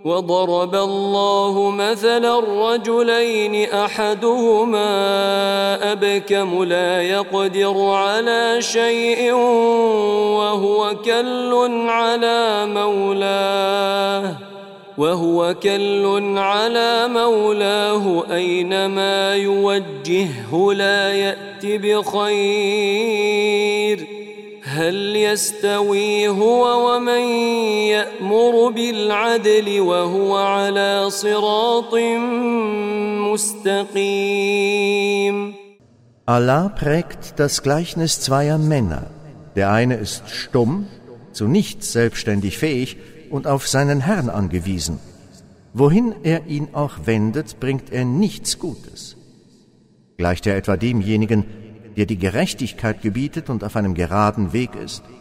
وضرب الله مثلا الرجلين أحدهما أبكم لا يقدر على شيء وهو كل على مولاه أينما يوجهه لا يأت بخير هل يستوي هو ومن يأمر بالعدل وهو على صراط مستقيم. Allah prägt das Gleichnis zweier Männer. Der eine ist stumm, zu nichts selbstständig fähig und auf seinen Herrn angewiesen. Wohin er ihn auch wendet, bringt er nichts Gutes. Gleicht er etwa demjenigen, der die Gerechtigkeit gebietet und auf einem geraden Weg ist?